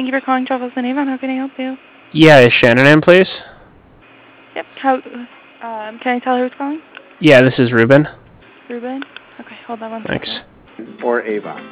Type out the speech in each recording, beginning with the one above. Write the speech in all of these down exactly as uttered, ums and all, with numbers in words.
Thank you for calling Travels and Avon. How can I help you? Yeah, is Shannon in, please? Yep. How? Um, can I tell her who's calling? Yeah, this is Ruben. Ruben? Okay, hold on one Thanks. second. Or Avon.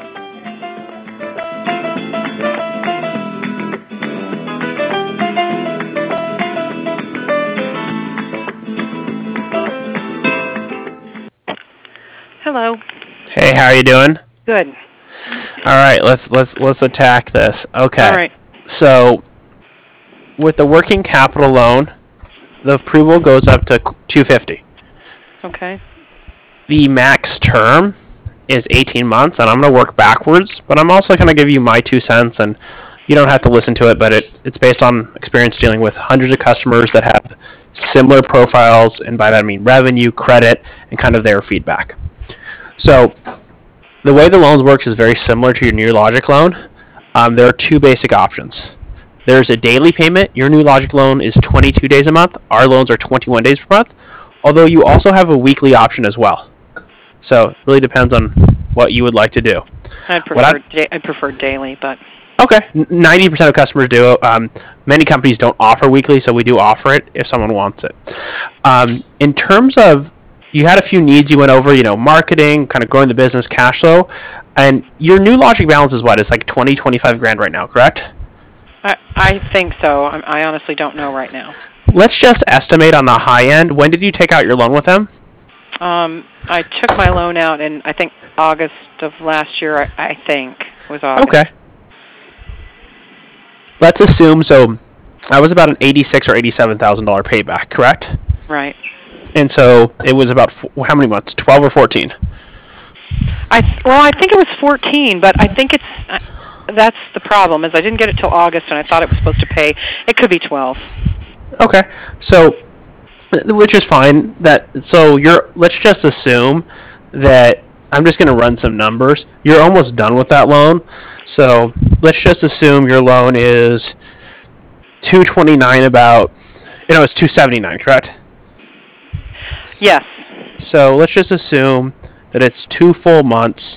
Hello. Hey, how are you doing? Good. All right, let's let's let's attack this. Okay. All right. So, with the working capital loan, the approval goes up to two hundred fifty dollars. Okay. The max term is eighteen months, and I'm going to work backwards, but I'm also going to give you my two cents, and you don't have to listen to it, but it, it's based on experience dealing with hundreds of customers that have similar profiles, and by that I mean revenue, credit, and kind of their feedback. So, the way the loans works is very similar to your New Logic loan. Um, there are two basic options. There's a daily payment. Your New Logic loan is twenty-two days a month. Our loans are twenty-one days per month, although you also have a weekly option as well. So it really depends on what you would like to do. I prefer da- I prefer daily, but okay. ninety percent of customers do. Um, many companies don't offer weekly, so we do offer it if someone wants it. Um, in terms of, you had a few needs you went over, you know, marketing, kind of growing the business, cash flow, and your New Logic balance is what? It's like twenty, twenty-five grand right now, correct? I I think so. I, I honestly don't know right now. Let's just estimate on the high end. When did you take out your loan with them? Um, I took my loan out in, I think, August of last year, I, I think, was August. Okay. Let's assume, so I was about an eighty-six thousand dollars or eighty-seven thousand dollars payback, correct? Right. And so it was about, how many months? twelve or fourteen? I Well, I think it was fourteen, but I think it's, uh, that's the problem, is I didn't get it till August, and I thought it was supposed to pay, it could be twelve. Okay. So, which is fine. That so you're. Let's just assume that I'm just going to run some numbers. You're almost done with that loan. So let's just assume your loan is two twenty-nine. About, you know, it's two seventy-nine. Correct? Yes. So let's just assume that it's two full months.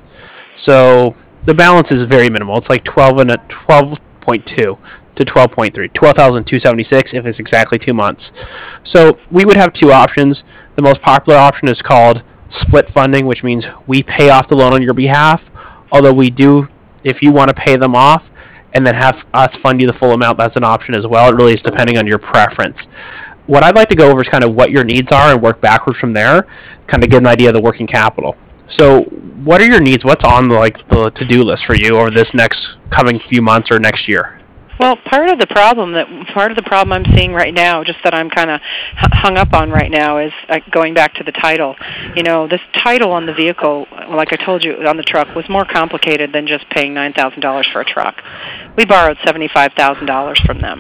So the balance is very minimal. It's like twelve and a twelve point two. To twelve point three, twelve thousand two hundred seventy-six if it's exactly two months. So we would have two options. The most popular option is called split funding, which means we pay off the loan on your behalf, although we do, if you want to pay them off and then have us fund you the full amount, that's an option as well. It really is depending on your preference. What I'd like to go over is kind of what your needs are and work backwards from there, kind of get an idea of the working capital. So what are your needs? What's on the, like, the to-do list for you over this next coming few months or next year? Well, part of the problem that part of the problem I'm seeing right now, just that I'm kind of hung up on right now, is uh, going back to the title. You know, this title on the vehicle, like I told you, on the truck, was more complicated than just paying nine thousand dollars for a truck. We borrowed seventy-five thousand dollars from them,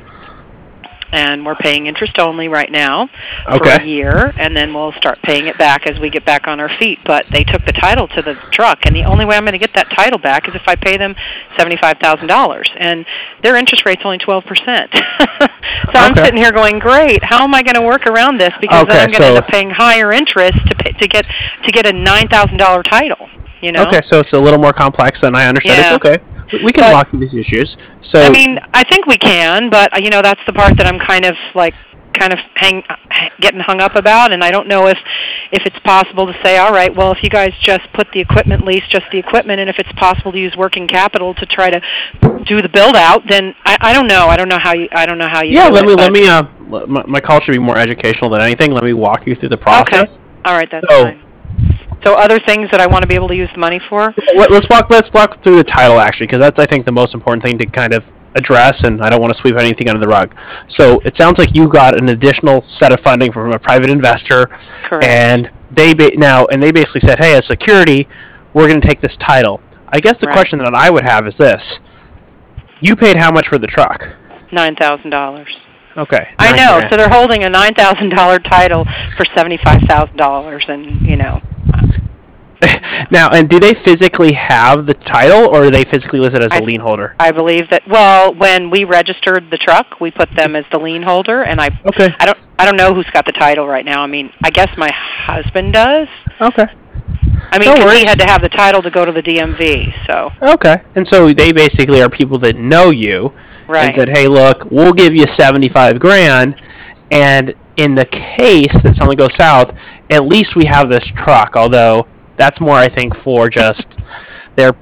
and we're paying interest only right now for okay. a year, and then we'll start paying it back as we get back on our feet. But they took the title to the truck, and the only way I'm going to get that title back is if I pay them seventy-five thousand dollars, and their interest rate's only twelve percent. So okay. I'm sitting here going, great, how am I going to work around this? Because okay, then I'm going to so end up paying higher interest to pay, to get to get a nine thousand dollars title. You know? Okay, so it's a little more complex than I understood. Yeah. It's okay. We can But, walk through these issues. So I mean, I think we can, but you know, that's the part that I'm kind of like, kind of hang, getting hung up about, and I don't know if, if it's possible to say, all right, well, if you guys just put the equipment lease, just the equipment, and if it's possible to use working capital to try to do the build out, then I, I don't know. I don't know how you. I don't know how you. yeah, do let it, me let but- me. Uh, my, my call should be more educational than anything. Let me walk you through the process. Okay. All right, that's So- fine. So other things that I want to be able to use the money for? Let- Let's walk. Let's walk through the title actually, because that's I think the most important thing to kind of address, and I don't want to sweep anything under the rug. So it sounds like you got an additional set of funding from a private investor, Correct. and they ba- now and they basically said, "Hey, as security, we're going to take this title." I guess the Right. question that I would have is this: you paid how much for the truck? Nine thousand dollars. Okay. I nine know. grand. So they're holding a nine thousand dollar title for seventy five thousand dollars, and you know. Now, and do they physically have the title, or are they physically listed as a I- lien holder? I believe that. Well, when we registered the truck, we put them as the lien holder, and I. Okay. I don't. I don't know who's got the title right now. I mean, I guess my husband does. Okay. I mean, No 'cause worries. he had to have the title to go to the D M V. So. Okay. And so they basically are people that know you, Right. and said, "Hey, look, we'll give you seventy-five grand." And in the case that something goes south, at least we have this truck. Although that's more, I think, for just their.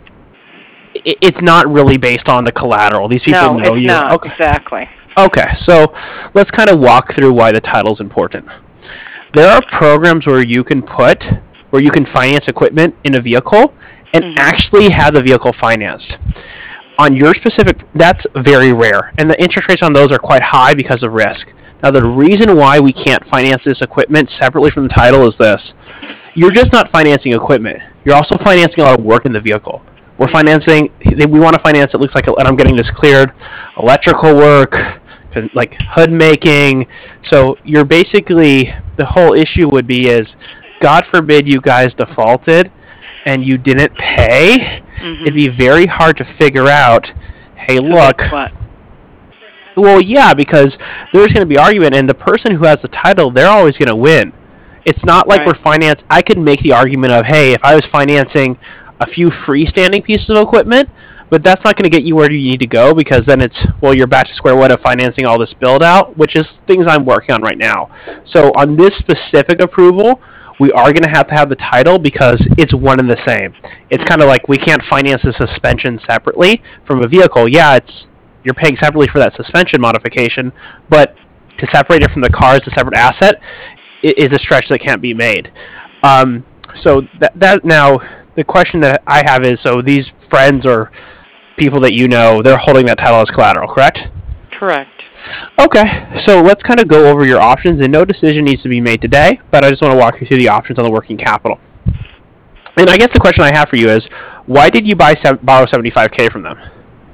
It's not really based on the collateral. These people No, know it's you. not. Okay. Exactly. Okay, so let's kind of walk through why the title is important. There are programs where you can put, where you can finance equipment in a vehicle and Mhm. actually have the vehicle financed. On your specific, that's very rare, and the interest rates on those are quite high because of risk. Now, the reason why we can't finance this equipment separately from the title is this. You're just not financing equipment. You're also financing a lot of work in the vehicle. We're financing, we want to finance, it looks like, and I'm getting this cleared, electrical work, like hood making. So you're basically, the whole issue would be is, God forbid you guys defaulted and you didn't pay, Mhm. it'd be very hard to figure out, hey, look. What? Well, yeah, because there's going to be argument, and the person who has the title, they're always going to win. It's not like Right. we're finance. I could make the argument of, hey, if I was financing a few freestanding pieces of equipment, but that's not going to get you where you need to go, because then it's, well, you're back to square one of financing all this build out, which is things I'm working on right now. So on this specific approval, we are going to have to have the title because it's one and the same. It's kind of like we can't finance the suspension separately from a vehicle. Yeah, it's you're paying separately for that suspension modification, but to separate it from the car as a separate asset is a stretch that can't be made. Um, so that, that now the question that I have is, so these friends or people that you know, they're holding that title as collateral, correct? Correct. Okay, so let's kind of go over your options, and no decision needs to be made today, but I just want to walk you through the options on the working capital. And I guess the question I have for you is, why did you buy borrow seventy-five K from them?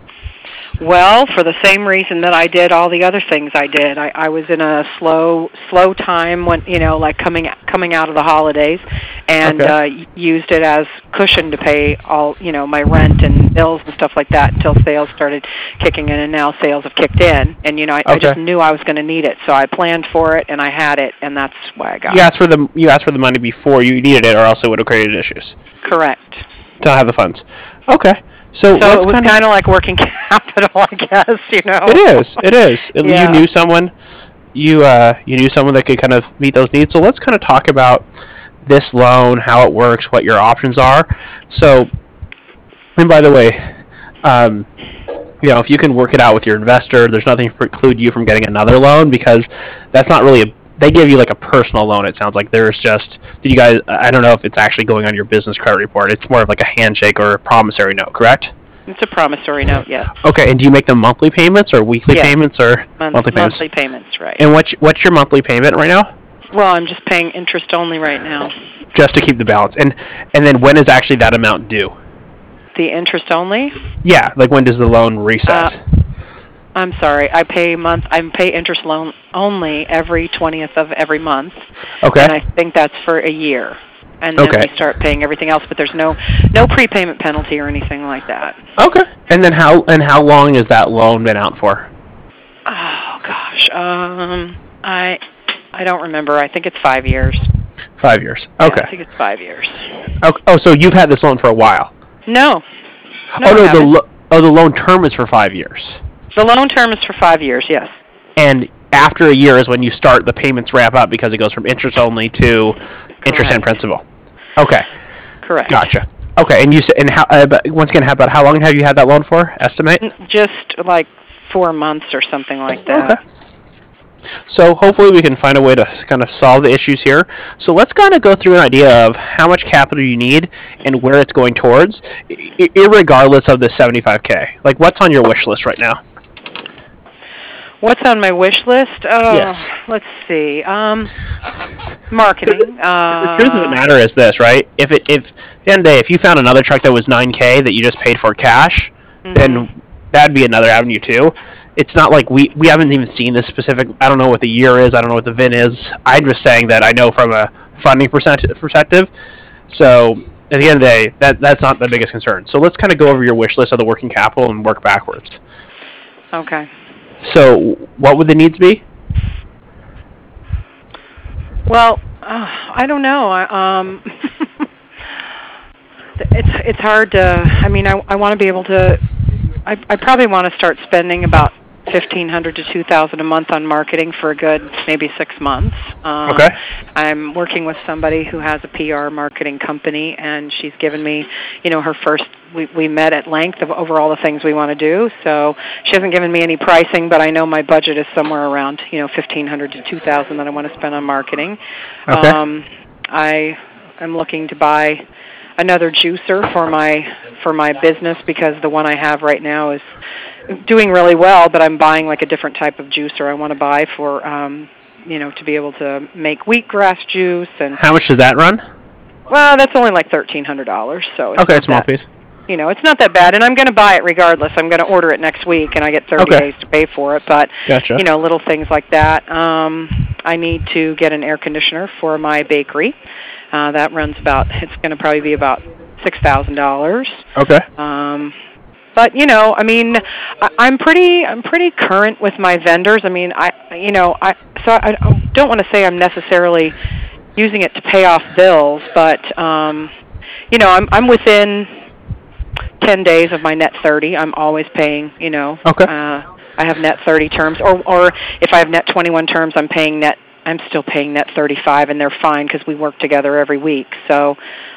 Well, for the same reason that I did all the other things I did. I, I was in a slow slow time when, you know, like coming coming out of the holidays, and Okay. uh, used it as cushion to pay all, you know, my rent and bills and stuff like that until sales started kicking in, and now sales have kicked in. And, you know, I, I just Okay. knew I was going to need it, so I planned for it, and I had it, and that's why I got You it. asked for the you asked for the money before you needed it, or else it would have created issues. Correct. To not have the funds. Okay. So, So let's it was kind kind of like working capital, I guess, you know. It is. It is. It- Yeah. You knew someone. You uh, you knew someone that could kind of meet those needs. So let's kind of talk about this loan, how it works, what your options are. So, and by the way, um, you know, if you can work it out with your investor, there's nothing to preclude you from getting another loan, because that's not really a. They give you like a personal loan. It sounds like there's just. Did you guys? I don't know if it's actually going on your business credit report. It's more of like a handshake or a promissory note, correct? It's a promissory note, yes. Okay, and do you make them monthly payments or weekly Yes. payments or Month- monthly payments? Monthly payments, right. And what's what's your monthly payment right now? Well, I'm just paying interest only right now. Just to keep the balance. And and then when is actually that amount due? The interest only? Yeah, like when does the loan reset? Uh, I'm sorry. I pay month. I pay interest loan only every twentieth of every month, okay. and I think that's for a year. And then Okay. we start paying everything else, but there's no no prepayment penalty or anything like that. Okay. And then how and how long has that loan been out for? Oh gosh, um, I I don't remember. I think it's five years. Five years. Yeah, Okay. I think it's five years. Okay. Oh, so you've had this loan for a while. No. No, oh no, I the haven't. lo- oh the loan term is for five years. The loan term is for five years. Yes. And after a year is when you start the payments ramp up because it goes from interest only to interest and Correct. principal. Okay. Correct. Gotcha. Okay, and you said, and how? Uh, but once again, how about how long have you had that loan for? Estimate. Just like four months or something like that. Okay. So hopefully we can find a way to kind of solve the issues here. So let's kind of go through an idea of how much capital you need and where it's going towards, I- irregardless of the seventy-five K. Like, what's on your wish list right now? What's on my wish list? Uh, Yes. Let's see. Um, marketing. Uh, The truth of the matter is this, right? If it if at the end of the day, if you found another truck that was nine K that you just paid for cash, mhm. then that'd be another avenue too. It's not like we we haven't even seen this specific. I don't know what the year is. I don't know what the V I N is. I'm just saying that I know from a funding percent perspective. So at the end of the day, that that's not the biggest concern. So let's kind of go over your wish list of the working capital and work backwards. Okay. So what would the needs be? Well, uh, I don't know. I, um, it's it's hard to. I mean, I I want to be able to I, I probably want to start spending about fifteen hundred to two thousand a month on marketing for a good maybe six months. Um, Okay. I'm working with somebody who has a P R marketing company, and she's given me, you know, her first. We we met at length of over all the things we want to do. So she hasn't given me any pricing, but I know my budget is somewhere around, you know, fifteen hundred to two thousand that I want to spend on marketing. Okay. Um, I am looking to buy another juicer for my for my business because the one I have right now is doing really well, but I'm buying like a different type of juicer I want to buy for um you know, to be able to make wheatgrass juice. And How much does that run? well, that's only like thirteen hundred dollars, so it's Okay, not small that, piece. you know, it's not that bad, and I'm going to buy it regardless. I'm going to order it next week, and I get thirty Okay. days to pay for it, but Gotcha. you know, little things like that. Um I need to get an air conditioner for my bakery. Uh that runs about, it's going to probably be about six thousand dollars. Okay. Um But you know, I mean, I, I'm pretty, I'm pretty current with my vendors. I mean, I, you know, I so I don't want to say I'm necessarily using it to pay off bills, but um, you know, I'm I'm within ten days of my net thirty. I'm always paying. You know, Okay. uh, I have net thirty terms, or or if I have net twenty-one terms, I'm paying net. I'm still paying net thirty-five, and they're fine because we work together every week. So.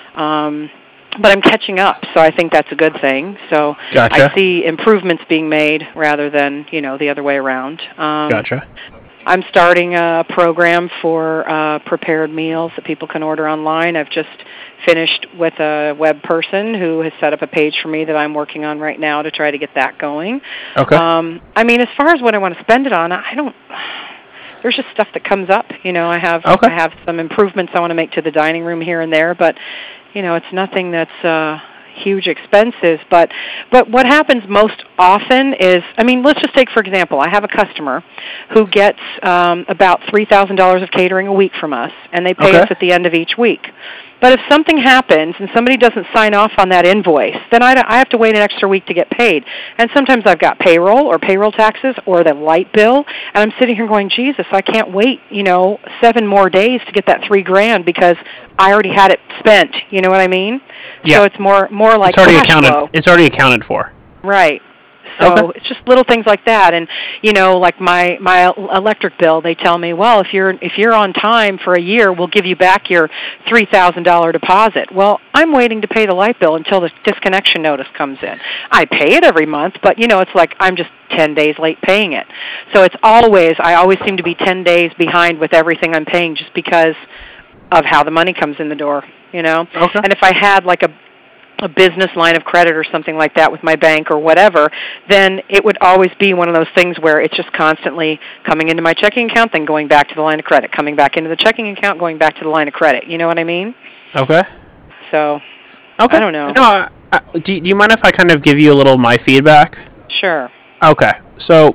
Um, But I'm catching up, so I think that's a good thing. So Gotcha. I see improvements being made rather than, you know, the other way around. Um, Gotcha. I'm starting a program for uh, prepared meals that people can order online. I've just finished with a web person who has set up a page for me that I'm working on right now to try to get that going. Okay. Um, I mean, as far as what I want to spend it on, I don't... There's just stuff that comes up. You know, I have Okay. I have some improvements I want to make to the dining room here and there, but you know, it's nothing that's uh, huge expenses. But but what happens most often is, I mean, let's just take for example, I have a customer who gets um, about three thousand dollars of catering a week from us, and they pay Okay. us at the end of each week. But if something happens and somebody doesn't sign off on that invoice, then I, I have to wait an extra week to get paid. And sometimes I've got payroll or payroll taxes or the light bill, and I'm sitting here going, Jesus, I can't wait, you know, seven more days to get that three grand because I already had it spent. You know what I mean? Yeah. So it's more more like It's already cash accounted. flow. It's already accounted for. Right. So Okay. it's just little things like that, and you know, like my my electric bill. They tell me, well, if you're if you're on time for a year, we'll give you back your three thousand dollar deposit. Well, I'm waiting to pay the light bill until the disconnection notice comes in. I pay it every month, but you know, it's like I'm just ten days late paying it. So it's always I always seem to be ten days behind with everything I'm paying, just because of how the money comes in the door. You know, Okay. and if I had like a a business line of credit or something like that with my bank or whatever, then it would always be one of those things where it's just constantly coming into my checking account, then going back to the line of credit, coming back into the checking account, going back to the line of credit. You know what I mean? Okay. So, Okay. I don't know. No. I, I, do, do you mind if I kind of give you a little my feedback? Sure. Okay. So,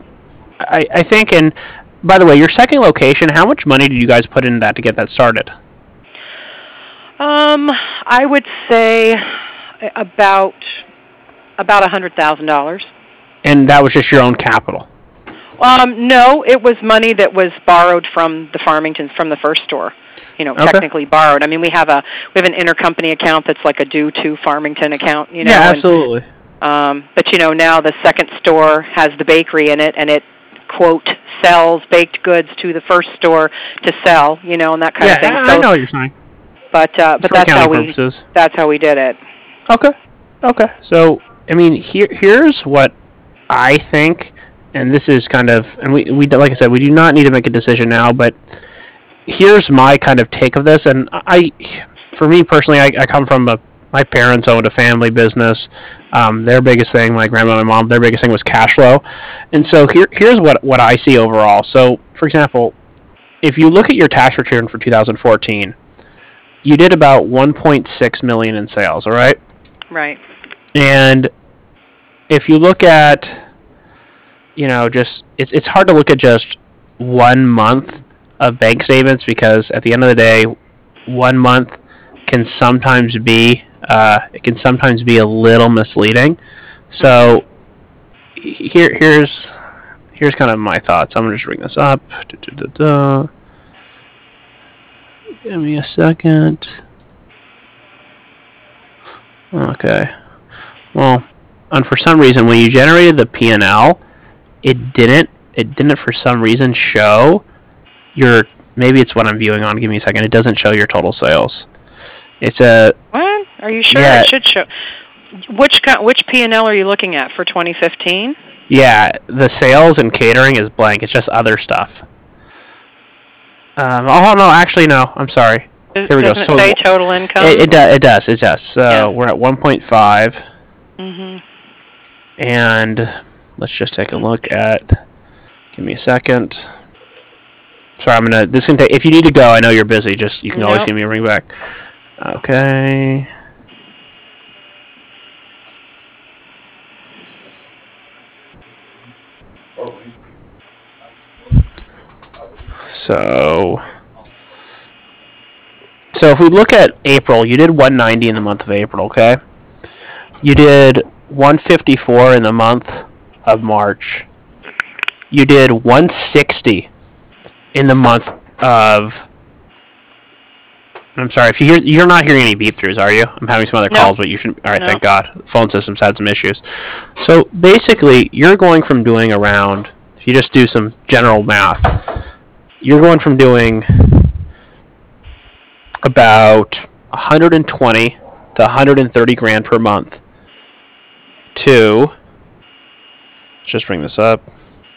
I I think, and by the way, your second location, how much money did you guys put into that to get that started? Um, I would say about about a hundred thousand dollars. And that was just your own capital. Um, no, it was money that was borrowed from the Farmingtons from the first store. You know, Okay. technically borrowed. I mean, we have a we have an intercompany account that's like a due to Farmington account. You know, yeah, and, absolutely. um, but you know, now the second store has the bakery in it, and it quote sells baked goods to the first store to sell. You know, and that kind Yeah, of thing. I, So, I know what you're saying. But uh, but For that's how accounting we purposes. that's how we did it. Okay. Okay. So, I mean, here here's what I think, and this is kind of, and we, we like I said, we do not need to make a decision now, but here's my kind of take of this, and I, for me personally, I, I come from a, my parents owned a family business. Um, their biggest thing, my grandma and my mom, their biggest thing was cash flow, and so here here's what what I see overall. So, for example, if you look at your tax return for two thousand fourteen, you did about one point six million in sales, all right? Right. And if you look at, you know, just it's it's hard to look at just one month of bank statements, because at the end of the day, one month can sometimes be uh, it can sometimes be a little misleading. So here here's here's kind of my thoughts. I'm gonna just bring this up. Da-da-da-da. Give me a second. Okay. Well, and for some reason, when you generated the P and L, it didn't. It didn't for some reason show your. Maybe it's what I'm viewing on. Give me a second. It doesn't show your total sales. It's a. What? Are you sure Yeah. it should show? Which co- which P and L are you looking at for twenty fifteen? Yeah, the sales and catering is blank. It's just other stuff. Um, oh no, actually no. I'm sorry. Does, Here we go. doesn't So it say total income? It, it, do, it does. It does. So Yeah. we're at one point five, Mhm. and let's just take a look at. Give me a second. Sorry, I'm gonna. This can take. If you need to go, I know you're busy. Just you can always Nope. give me a ring back. Okay. So. So if we look at April, you did one ninety in the month of April, okay? You did one fifty-four in the month of March. You did one sixty in the month of. I'm sorry if you hear. You're not hearing any beep throughs, are you? I'm having some other No. calls, but you should. All right, No. thank God. The phone system's had some issues. So basically, you're going from doing around. If you just do some general math, you're going from doing about one hundred twenty to one hundred thirty grand per month to. Let's just bring this up.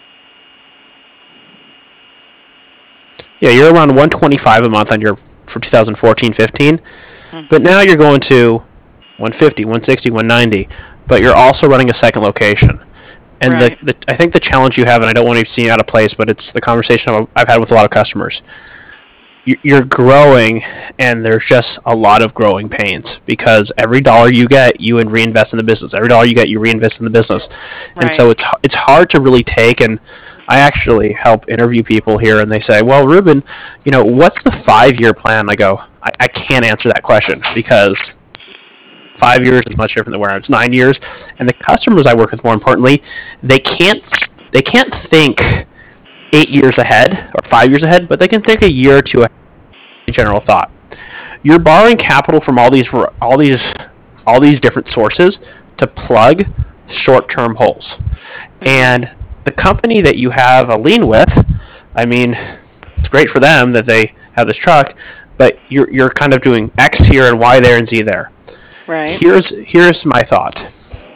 Yeah, you're around one twenty-five a month on your for two thousand fourteen fifteen, Mhm. but now you're going to one fifty, one sixty, one ninety, but you're also running a second location. And Right. the, the I think the challenge you have, and I don't want to seem out of place, but it's the conversation I've, I've had with a lot of customers. You- You're growing, and there's just a lot of growing pains because every dollar you get, you and reinvest in the business. Every dollar you get, you reinvest in the business, and Right. so it's it's hard to really take. And I actually help interview people here, and they say, "Well, Ruben, you know, what's the five-year plan?" I go, I, I can't answer that question because five years is much different than where it's nine years. And the customers I work with, more importantly, they can't they can't think eight years ahead or five years ahead, but they can think a year or two ahead. General thought. You're borrowing capital from all these all these all these different sources to plug short-term holes. And the company that you have a lien with, I mean, it's great for them that they have this truck, but you're you're kind of doing X here and Y there and Z there. Right. Here's here's my thought.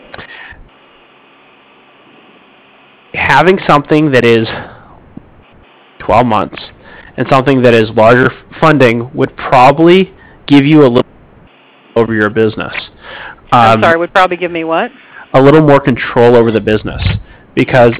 Having something that is twelve months and something that is larger f- funding would probably give you a little over your business. I'm Um, sorry. Would probably give me what? a little more control over the business because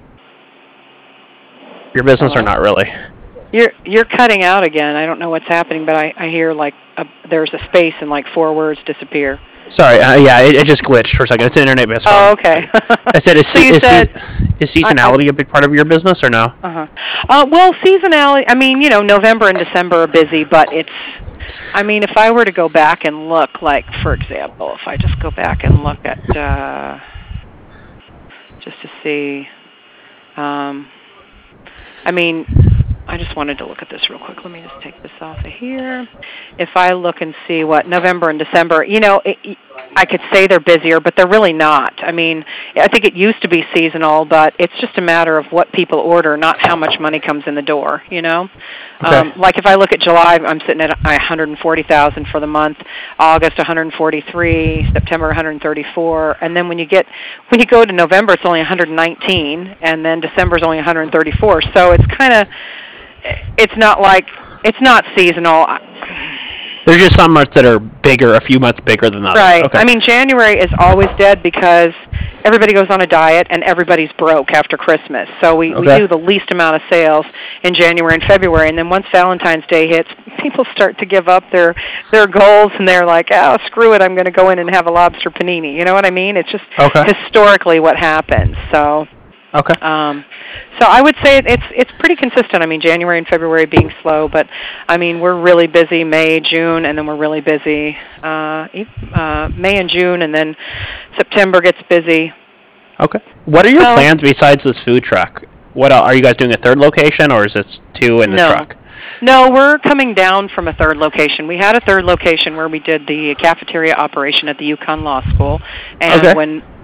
your business or not really. You're you're cutting out again. I don't know what's happening, but I I hear like a, there's a space and like four words disappear. Sorry, uh, yeah, it, it just glitched for a second. It's an internet-based phone. Oh, okay. I said, is, So se- you is, said- se- is seasonality a big part of your business or no? Uh-huh. Uh well, seasonality. I mean, you know, November and December are busy, but it's. I mean, if I were to go back and look, like for example, if I just go back and look at uh, just to see. Um, I mean, I just wanted to look at this real quick. Let me just take this off of here. If I look and see what November and December, you know, it, I could say they're busier, but they're really not. I mean, I think it used to be seasonal, but it's just a matter of what people order, not how much money comes in the door, you know? Okay. Um, like if I look at July, I'm sitting at one hundred forty thousand for the month, August one hundred forty-three, September one hundred thirty-four, and then when you get when you go to November, it's only one hundred nineteen, and then December is only one hundred thirty-four. So it's kind of it's not like it's not seasonal. There's just some months that are bigger, a few months bigger than others. Right. Okay. I mean, January is always dead because everybody goes on a diet and everybody's broke after Christmas. So we, Okay. we do the least amount of sales in January and February. And then once Valentine's Day hits, people start to give up their their goals and they're like, oh, screw it, I'm going to go in and have a lobster panini. You know what I mean? It's just Okay. historically what happens. So. Okay. Um, so I would say it's it's pretty consistent. I mean, January and February being slow, but I mean we're really busy May, June, and then we're really busy uh, e- uh, May and June, and then September gets busy. Okay. What are your So- plans besides this food truck? What el- are you guys doing a third location, or is it two in the No. truck? No, we're coming down from a third location. We had a third location where we did the cafeteria operation at the Yukon Law School, and Okay. when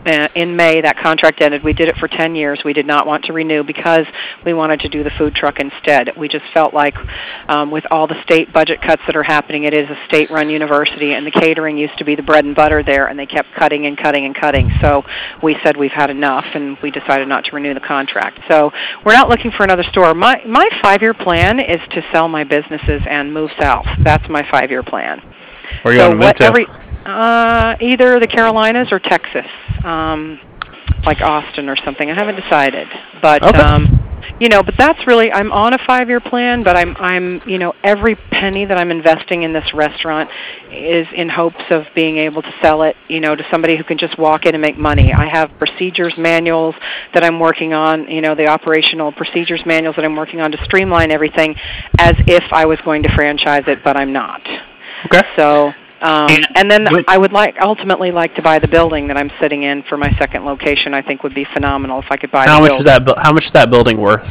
uh, in May. That contract ended. We did it for ten years. We did not want to renew because we wanted to do the food truck instead. We just felt like um, with all the state budget cuts that are happening, it is a state-run university, and the catering used to be the bread and butter there, and they kept cutting and cutting and cutting. So we said we've had enough, and we decided not to renew the contract. So we're not looking for another store. My, my five-year plan is to sell my businesses and move south. That's my five-year plan. Where are you so going to move to? Every, uh, either the Carolinas or Texas, um, like Austin or something. I haven't decided, but okay. um, you know, but that's really. I'm on a five-year plan, but I'm, I'm, you know, every penny that I'm investing in this restaurant is in hopes of being able to sell it, you know, to somebody who can just walk in and make money. I have procedures manuals that I'm working on, you know, the operational procedures manuals that I'm working on to streamline everything, as if I was going to franchise it, but I'm not. Okay. So, um, and, and then but, I would like ultimately like to buy the building that I'm sitting in for my second location. I think would be phenomenal if I could buy. How the much building. is that? How much is that building worth?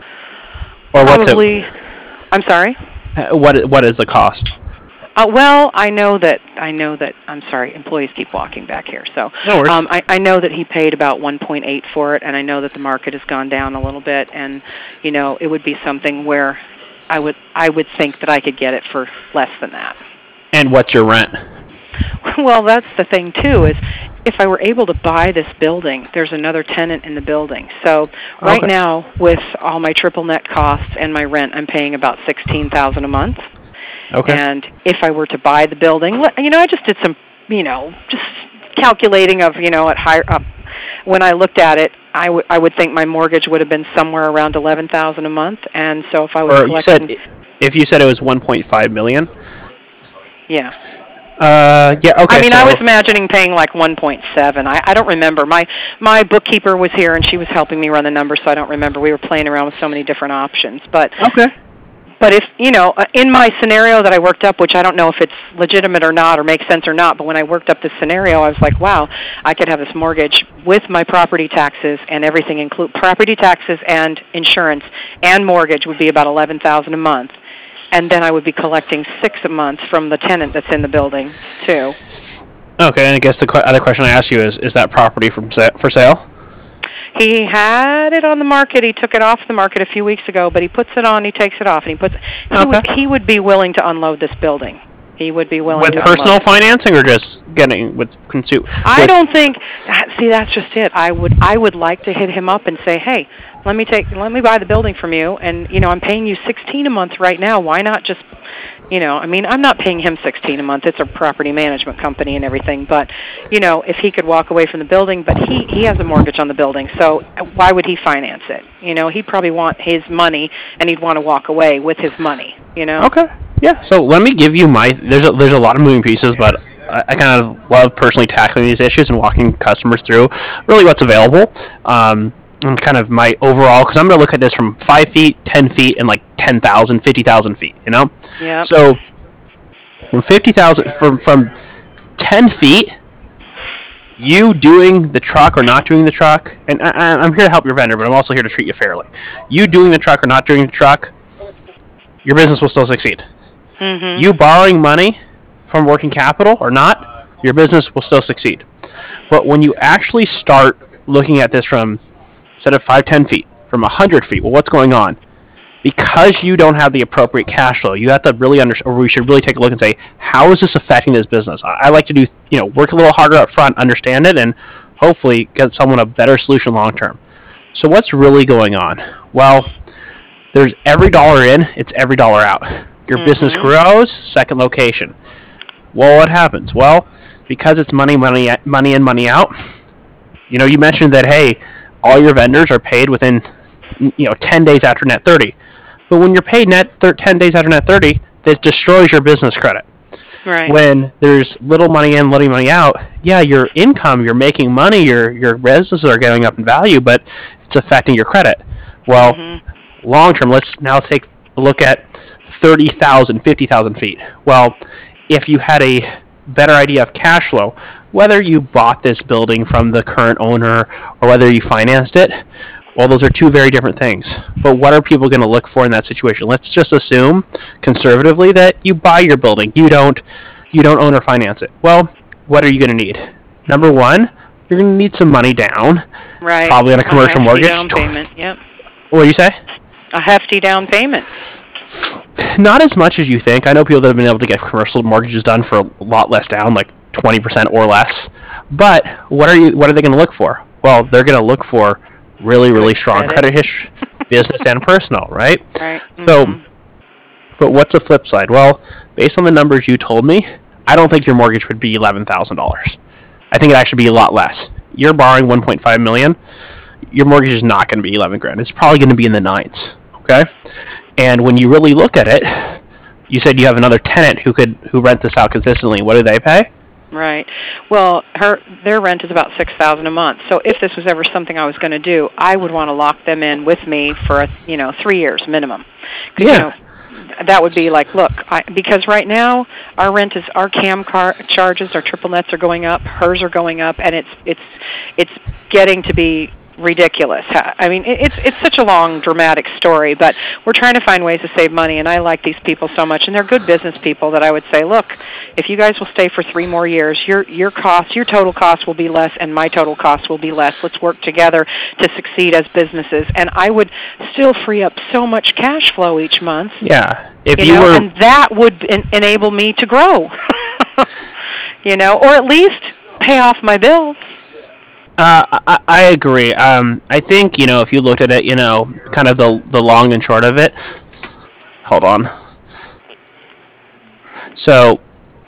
Or Probably, what's it? I'm sorry. What What is the cost? Uh, well, I know that I know that I'm sorry. Employees keep walking back here, so no worries. Um, I, I know that he paid about one point eight for it, and I know that the market has gone down a little bit, and you know it would be something where I would I would think that I could get it for less than that. And what's your rent? Well, that's the thing, too, is if I were able to buy this building, there's another tenant in the building. So right okay. now, with all my triple net costs and my rent, I'm paying about sixteen thousand dollars a month. Okay. And if I were to buy the building, you know, I just did some, you know, just calculating of, you know, at higher up. When I looked at it, I would I would think my mortgage would have been somewhere around eleven thousand dollars a month. And so if I was or collecting... you said, if you said it was one point five million dollars? Yeah. Uh, yeah, okay. I mean, so. I was imagining paying like one point seven. I, I don't remember. My my bookkeeper was here, and she was helping me run the numbers, so I don't remember. We were playing around with so many different options. But okay. But if, you know, in my scenario that I worked up, which I don't know if it's legitimate or not or makes sense or not, but when I worked up this scenario, I was like, wow, I could have this mortgage with my property taxes and everything, include property taxes and insurance and mortgage would be about eleven thousand dollars a month. And then I would be collecting six a month from the tenant that's in the building, too. Okay, and I guess the qu- other question I asked you is, is that property from sa- for sale? He had it on the market. He took it off the market a few weeks ago, but he puts it on, he takes it off, and he puts. He, okay. would, he would be willing to unload this building. He would be willing with to personal unload financing or just getting with consume. I don't think. See, that's just it. I would I would like to hit him up and say, hey, let me take let me buy the building from you, and you know I'm paying you sixteen a month right now. Why not just, you know, I mean I'm not paying him sixteen a month. It's a property management company and everything, but you know if he could walk away from the building, but he he has a mortgage on the building, so why would he finance it? You know, he'd probably want his money, and he'd want to walk away with his money. You know. Okay. Yeah. So let me give you my. There's a, there's a lot of moving pieces, but I, I kind of love personally tackling these issues and walking customers through really what's available. Um, and kind of my overall, because I'm going to look at this from five feet, ten feet, and like ten thousand, fifty thousand feet. You know. Yeah. So from fifty thousand, from from ten feet, you doing the truck or not doing the truck, and I, I'm here to help your vendor, but I'm also here to treat you fairly. You doing the truck or not doing the truck, your business will still succeed. Mm-hmm. You borrowing money from working capital or not, your business will still succeed. But when you actually start looking at this from, instead of five, ten feet, from one hundred feet, well, what's going on? Because you don't have the appropriate cash flow, you have to really understand, or we should really take a look and say, how is this affecting this business? I, I like to do, you know, work a little harder up front, understand it, and hopefully get someone a better solution long term. So what's really going on? Well, there's every dollar in, it's every dollar out. Your mm-hmm. business grows, second location. Well, what happens? Well, because it's money, money, money in, money out. You know, you mentioned that, hey, all your vendors are paid within, you know, ten days after net thirty. But when you're paid net thir- ten days after net thirty, that destroys your business credit. Right. When there's little money in, little money out, yeah, your income, you're making money, your your businesses are going up in value, but it's affecting your credit. Well, mm-hmm. long term, let's now take a look at thirty thousand, fifty thousand feet. Well, if you had a better idea of cash flow, whether you bought this building from the current owner or whether you financed it, well, those are two very different things. But what are people going to look for in that situation? Let's just assume, conservatively, that you buy your building. You don't, you don't own or finance it. Well, what are you going to need? Number one, you're going to need some money down. Right. Probably on a commercial a hefty mortgage. Down payment. Yep. What do you say? A hefty down payment. Not as much as you think. I know people that have been able to get commercial mortgages done for a lot less down, like twenty percent or less. But what are you? What are they going to look for? Well, they're going to look for really, really strong credit, credit history, business and personal, right? Right. So, mm-hmm. But what's the flip side? Well, based on the numbers you told me, I don't think your mortgage would be eleven thousand dollars. I think it'd actually be a lot less. You're borrowing one point five million dollars. Your mortgage is not going to be eleven grand. It's probably going to be in the nines. Okay. And when you really look at it, you said you have another tenant who could who rent this out consistently. What do they pay? Right. Well, her their rent is about six thousand a month. So if this was ever something I was going to do, I would want to lock them in with me for a, you know three years minimum. Yeah. You know, that would be like, look, I, because right now our rent is our cam car charges, our triple nets are going up, hers are going up, and it's it's it's getting to be ridiculous. I mean, it's it's such a long, dramatic story, but we're trying to find ways to save money, and I like these people so much, and they're good business people that I would say, look, if you guys will stay for three more years, your your cost, your total cost will be less, and my total cost will be less. Let's work together to succeed as businesses, and I would still free up so much cash flow each month. Yeah, if you, you know, were, and that would en- enable me to grow, you know, or at least pay off my bills. Uh, I, I agree. Um, I think, you know, if you looked at it, you know, kind of the the long and short of it. Hold on. So,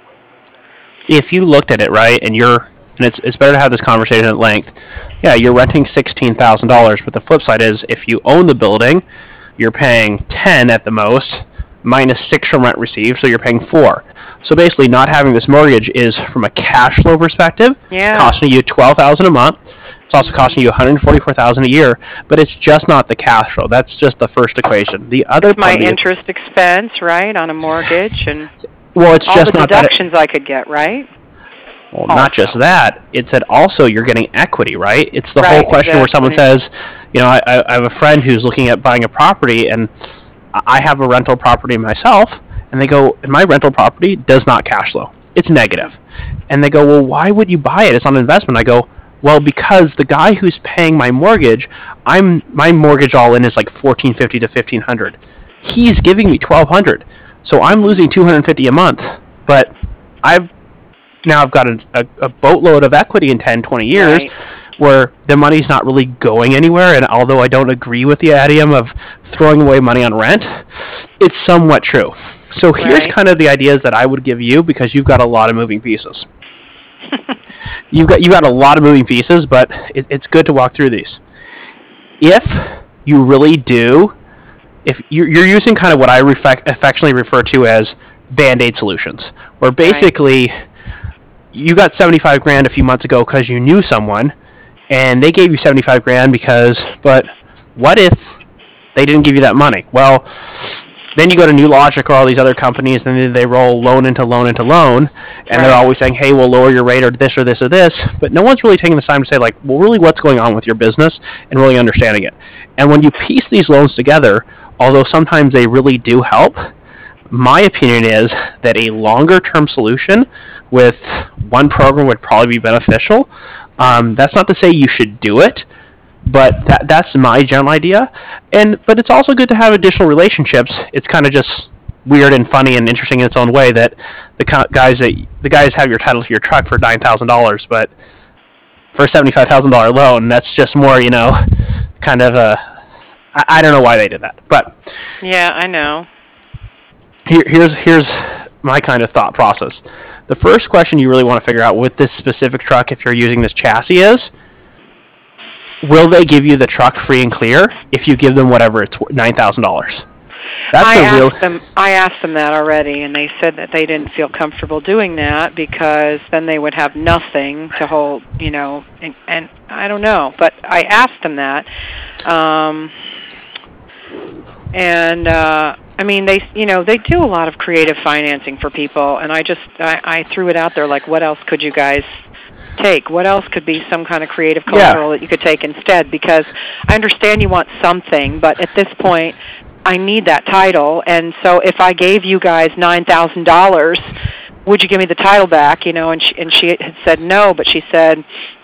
if you looked at it, right, and you're, and it's it's better to have this conversation at length. Yeah, you're renting sixteen thousand dollars, but the flip side is, if you own the building, you're paying ten at the most, minus six from rent received, so you're paying four. So basically, not having this mortgage is, from a cash flow perspective, yeah. costing you twelve thousand dollars a month. It's also costing you one hundred forty-four thousand dollars a year, but it's just not the cash flow. That's just the first equation. The other it's my part interest the, expense, right, on a mortgage, and well, it's all just the not deductions that it, I could get, right? Well, also. Not just that. It's that also you're getting equity, right? It's the right, whole question exactly. where someone says, you know, I, I have a friend who's looking at buying a property, and I have a rental property myself, and they go, my rental property does not cash flow. It's negative. And they go, well, why would you buy it? It's not an investment. I go, well, because the guy who's paying my mortgage, I'm my mortgage all in is like fourteen fifty to fifteen hundred. He's giving me twelve hundred. So I'm losing two hundred fifty a month. But I've now I've got a, a, a boatload of equity in ten, twenty years. Right. Where the money's not really going anywhere, and although I don't agree with the idiom of throwing away money on rent, it's somewhat true. So here's right. kind of the ideas that I would give you, because you've got a lot of moving pieces. you've got you got a lot of moving pieces, but it, it's good to walk through these. If you really do, if you're, you're using kind of what I reflect, affectionately refer to as Band-Aid solutions, where basically right. you got seventy-five grand a few months ago because you knew someone, and they gave you seventy-five grand because, but what if they didn't give you that money? Well, then you go to New Logic or all these other companies, and then they roll loan into loan into loan, and right. they're always saying, hey, we'll lower your rate or this or this or this, but no one's really taking the time to say, like, well, really what's going on with your business and really understanding it. And when you piece these loans together, although sometimes they really do help, my opinion is that a longer-term solution with one program would probably be beneficial. Um, that's not to say you should do it, but that that's my general idea. And but it's also good to have additional relationships. It's kind of just weird and funny and interesting in its own way that the co- guys that the guys have your title to your truck for nine thousand dollars, but for a seventy-five thousand dollar loan, that's just more, you know, kind of a. I, I don't know why they did that, but yeah, I know. Here, here's here's my kind of thought process. The first question you really want to figure out with this specific truck, if you're using this chassis, is will they give you the truck free and clear if you give them whatever it's nine thousand dollars? That's I the asked real. them. I asked them that already, and they said that they didn't feel comfortable doing that because then they would have nothing to hold, you know. And, and I don't know, but I asked them that, um, and uh, I mean, they, you know, they do a lot of creative financing for people, and I just, I, I threw it out there like, what else could you guys take? What else could be some kind of creative collateral yeah. that you could take instead? Because I understand you want something, but at this point, I need that title, and so if I gave you guys nine thousand dollars, would you give me the title back? You know, and she, and she had said no, but she said,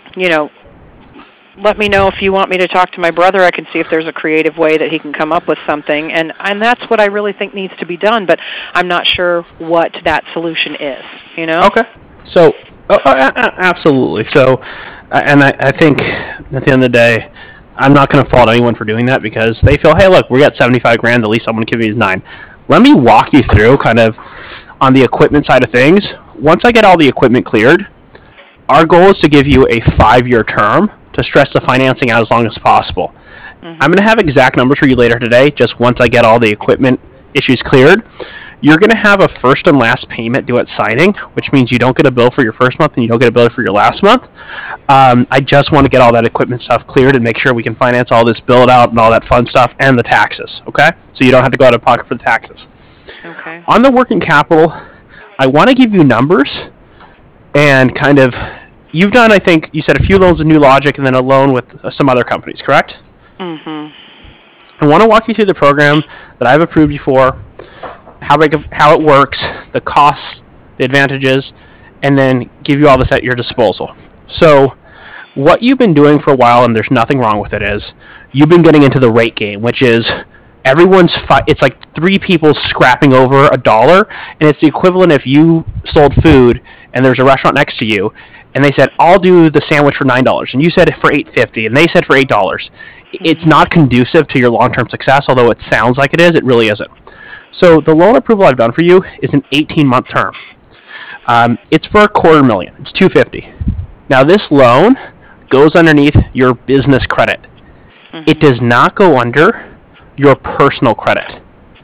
you know, let me know if you want me to talk to my brother. I can see if there's a creative way that he can come up with something. And, and that's what I really think needs to be done, but I'm not sure what that solution is, you know? Okay. So, uh, uh, absolutely. So, uh, and I, I think at the end of the day, I'm not going to fault anyone for doing that because they feel, hey, look, we got seventy-five grand, the least I'm going to give you is nine. Let me walk you through kind of on the equipment side of things. Once I get all the equipment cleared, our goal is to give you a five-year term to stretch the financing out as long as possible. Mm-hmm. I'm going to have exact numbers for you later today, just once I get all the equipment issues cleared. You're going to have a first and last payment due at signing, which means you don't get a bill for your first month and you don't get a bill for your last month. Um, I just want to get all that equipment stuff cleared and make sure we can finance all this build out and all that fun stuff and the taxes, okay? So you don't have to go out of pocket for the taxes. Okay. On the working capital, I want to give you numbers and kind of, you've done, I think, you said a few loans with New Logic and then a loan with uh, some other companies, correct? Mm-hmm. I want to walk you through the program that I've approved you for, how big, how it works, the costs, the advantages, and then give you all this at your disposal. So what you've been doing for a while, and there's nothing wrong with it, is you've been getting into the rate game, which is everyone's fi- it's like three people scrapping over a dollar, and it's the equivalent if you sold food and there's a restaurant next to you and they said, I'll do the sandwich for nine dollars, and you said for eight fifty, and they said for eight dollars. Mm-hmm. It's not conducive to your long-term success, although it sounds like it is. It really isn't. So the loan approval I've done for you is an eighteen-month term. Um, it's for a quarter million. It's two hundred fifty. Now this loan goes underneath your business credit. Mm-hmm. It does not go under your personal credit.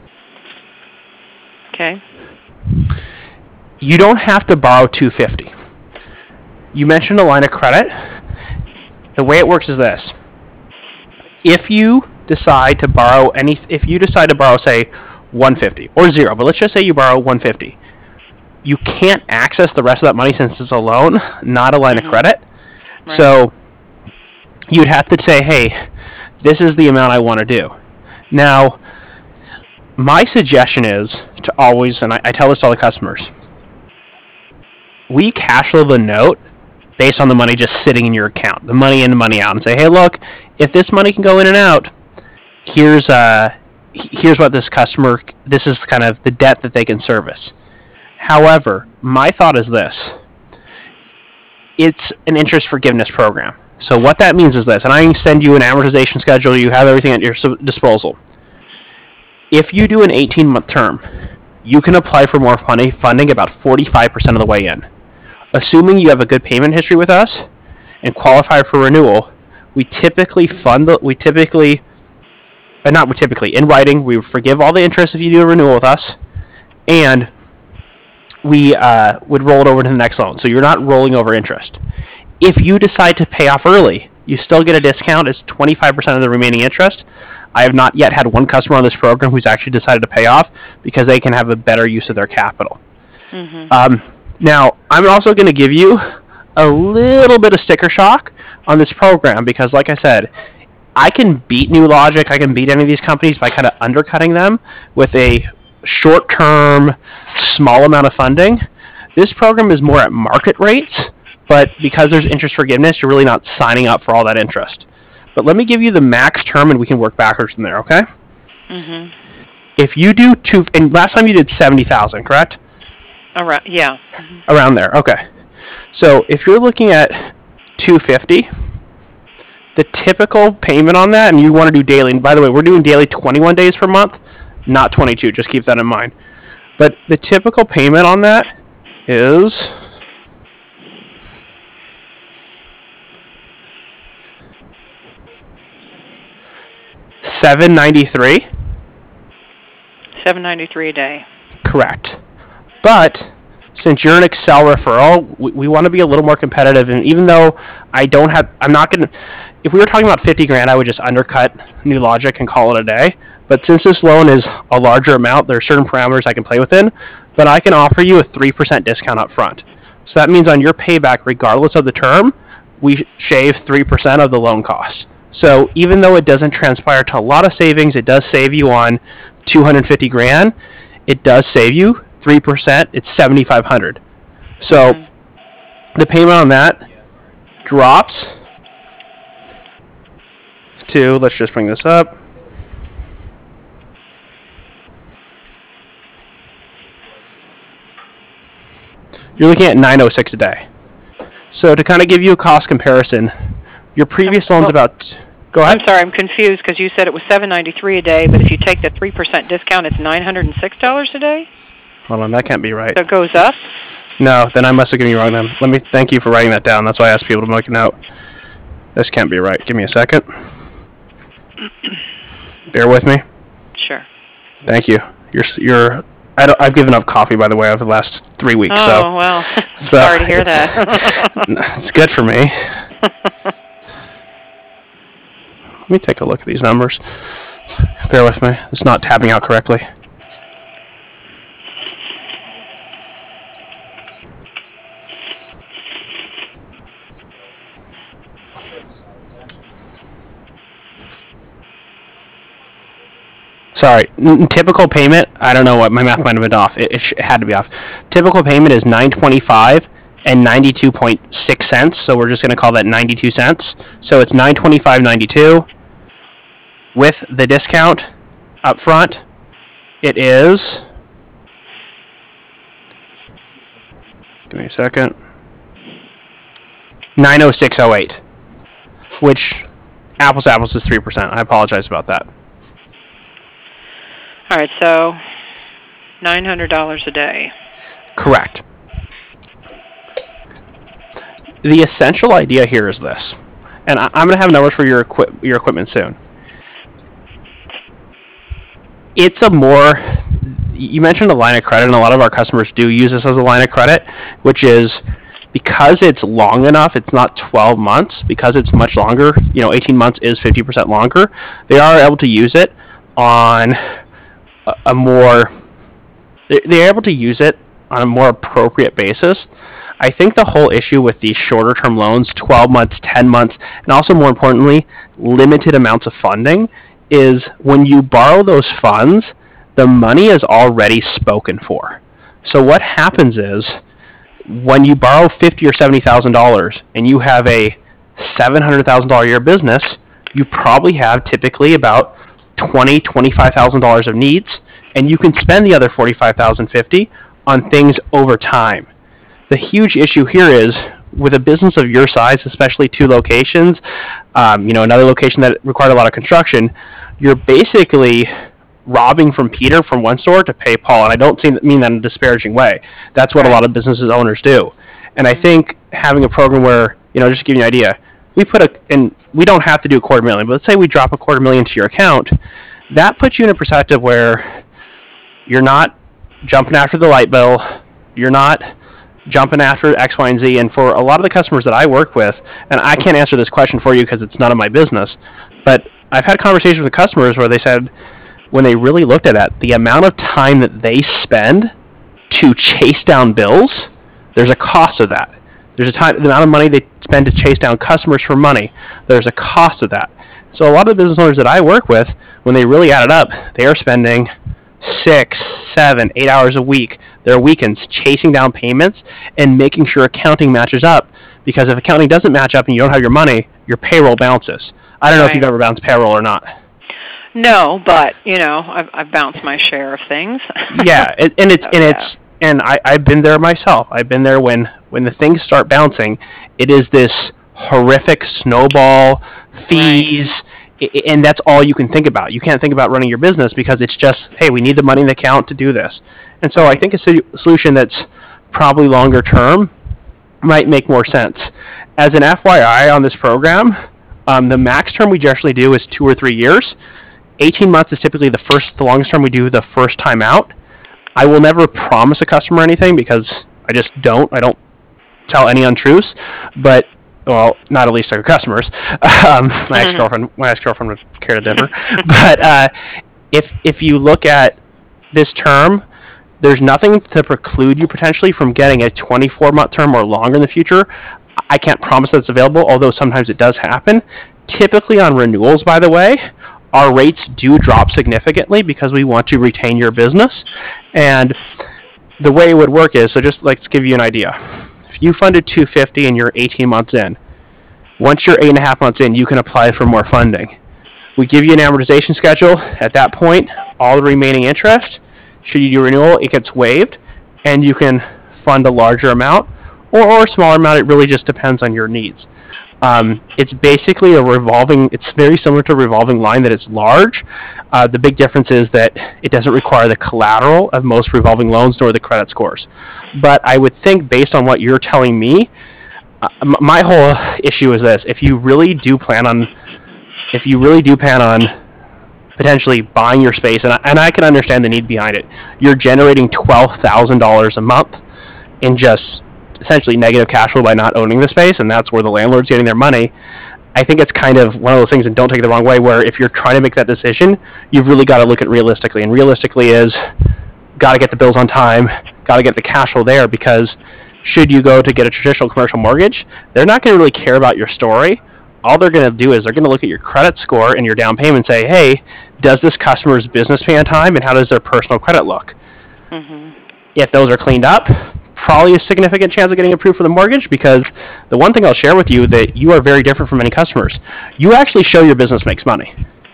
Okay. You don't have to borrow two hundred fifty. You mentioned a line of credit. The way it works is this. If you decide to borrow any, if you decide to borrow, say, one hundred fifty or zero, but let's just say you borrow one hundred fifty, you can't access the rest of that money since it's a loan, not a line mm-hmm. of credit. Right. So you'd have to say, hey, this is the amount I want to do. Now, my suggestion is to always, and I, I tell this to all the customers, we cash flow the note based on the money just sitting in your account, the money in and money out, and say, hey, look, if this money can go in and out, here's uh, here's what this customer, this is kind of the debt that they can service. However, my thought is this. It's an interest forgiveness program. So what that means is this, and I can send you an amortization schedule, you have everything at your disposal. If you do an eighteen-month term, you can apply for more money funding about forty-five percent of the way in. Assuming you have a good payment history with us and qualify for renewal, we typically fund the, we typically, uh, not we typically, in writing, we forgive all the interest if you do a renewal with us, and we uh, would roll it over to the next loan. So you're not rolling over interest. If you decide to pay off early, you still get a discount. It's twenty-five percent of the remaining interest. I have not yet had one customer on this program who's actually decided to pay off because they can have a better use of their capital. Mm-hmm. Um, now, I'm also going to give you a little bit of sticker shock on this program because, like I said, I can beat New Logic, I can beat any of these companies by kind of undercutting them with a short-term, small amount of funding. This program is more at market rates, but because there's interest forgiveness, you're really not signing up for all that interest. But let me give you the max term, and we can work backwards from there, okay? Mm-hmm. If you do two, and last time you did seventy thousand, correct? Around, yeah. Mm-hmm. Around there, okay. So if you're looking at two hundred fifty, the typical payment on that, and you want to do daily, and by the way, we're doing daily twenty-one days per month, not twenty-two, just keep that in mind. But the typical payment on that is seven ninety-three. seven ninety-three a day. Correct. But since you're an Excel referral, we, we want to be a little more competitive. And even though I don't have, I'm not going to, if we were talking about fifty grand, I would just undercut New Logic and call it a day. But since this loan is a larger amount, there are certain parameters I can play within. But I can offer you a three percent discount up front. So that means on your payback, regardless of the term, we shave three percent of the loan cost. So even though it doesn't transpire to a lot of savings, it does save you on two hundred fifty grand. It does save you three percent. It's seventy-five hundred. So mm-hmm. the payment on that drops to, let's just bring this up. You're looking at nine oh six a day. So to kind of give you a cost comparison, your previous loan's about... Go ahead. I'm sorry, I'm confused because you said it was seven ninety-three a day, but if you take the three percent discount, it's nine hundred six dollars a day? Hold on, that can't be right. So it goes up? No, then I must have given you wrong then. Let me thank you for writing that down. That's why I asked people to make a note. This can't be right. Give me a second. Bear with me. Sure. Thank you. You're you're. I don't, I've given up coffee, by the way, over the last three weeks. Oh, so, well. so Sorry to hear it's, that. It's good for me. Let me take a look at these numbers. Bear with me. It's not tabbing out correctly. Sorry, N- typical payment, I don't know what, my math might have been off. It, it, sh- it had to be off. Typical payment is nine twenty-five and ninety-two point six cents, so we're just going to call that ninety-two cents. So it's nine twenty-five ninety-two. With the discount up front, it is... Give me a second. nine oh six oh eight, which apples to apples is three percent. I apologize about that. All right, so nine hundred dollars a day. Correct. The essential idea here is this, and I, I'm going to have numbers for your equi- your equipment soon. It's a more, you mentioned a line of credit, and a lot of our customers do use this as a line of credit, which is because it's long enough, it's not twelve months, because it's much longer, you know, eighteen months is fifty percent longer, they are able to use it on a, a more, they're able to use it on a more appropriate basis. I think the whole issue with these shorter term loans, twelve months, ten months, and also more importantly, limited amounts of funding, is when you borrow those funds, the money is already spoken for. So what happens is, when you borrow fifty thousand dollars or seventy thousand dollars and you have a seven hundred thousand dollars a year business, you probably have typically about twenty thousand dollars, twenty-five thousand dollars of needs, and you can spend the other forty-five thousand dollars, fifty thousand dollars on things over time. The huge issue here is, with a business of your size, especially two locations, um, you know, another location that required a lot of construction, you're basically robbing from Peter from one store to pay Paul. And I don't mean that in a disparaging way. That's what right. a lot of businesses owners do. And I think having a program where, you know, just to give you an idea, we put a, and we don't have to do a quarter million, but let's say we drop a quarter million to your account, that puts you in a perspective where you're not jumping after the light bill, you're not jumping after X, Y, and Z. And for a lot of the customers that I work with, and I can't answer this question for you because it's none of my business, but I've had conversations with customers where they said, when they really looked at it, the amount of time that they spend to chase down bills, there's a cost of that. There's a time, the amount of money they spend to chase down customers for money, there's a cost of that. So a lot of the business owners that I work with, when they really add it up, they are spending six, seven, eight hours a week, their weekends, chasing down payments and making sure accounting matches up. Because if accounting doesn't match up and you don't have your money, your payroll bounces. I don't know right. if you've ever bounced payroll or not. No, but you know, I've, I've bounced my share of things. yeah, and, and it's oh, and yeah. it's and I I've been there myself. I've been there when when the things start bouncing. It is this horrific snowball, fees. Right. And that's all you can think about. You can't think about running your business because it's just, hey, we need the money in the account to do this. And so I think a solution that's probably longer term might make more sense. As an F Y I on this program, um, the max term we generally do is two or three years. eighteen months is typically the first, the longest term we do the first time out. I will never promise a customer anything because I just don't. I don't tell any untruths. But well, not at least to our customers. Um, my ex-girlfriend, my ex-girlfriend would care to differ. But uh, if if you look at this term, there's nothing to preclude you potentially from getting a twenty-four month term or longer in the future. I can't promise that it's available, although sometimes it does happen. Typically on renewals, by the way, our rates do drop significantly because we want to retain your business. And the way it would work is, so just let's give you an idea. If you funded two hundred fifty dollars and you're eighteen months in, Once you're eight and a half months in, you can apply for more funding. We give you an amortization schedule. At that point, all the remaining interest, should you do renewal, it gets waived, and you can fund a larger amount or, or a smaller amount. It really just depends on your needs. Um, it's basically a revolving, it's very similar to a revolving line that it's large. Uh, the big difference is that it doesn't require the collateral of most revolving loans nor the credit scores. But I would think, based on what you're telling me, uh, m- my whole issue is this. If you really do plan on, if you really do plan on potentially buying your space, and I, and I can understand the need behind it, you're generating twelve thousand dollars a month in just essentially negative cash flow by not owning the space, and that's where the landlord's getting their money. I think it's kind of one of those things, and don't take it the wrong way, where if you're trying to make that decision, you've really got to look at realistically, and realistically is got to get the bills on time, got to get the cash flow there, because should you go to get a traditional commercial mortgage, they're not going to really care about your story. All they're going to do is they're going to look at your credit score and your down payment and say, hey, does this customer's business pay on time, and how does their personal credit look? Mm-hmm. If those are cleaned up, probably a significant chance of getting approved for the mortgage, because the one thing I'll share with you that you are very different from many customers. You actually show your business makes money.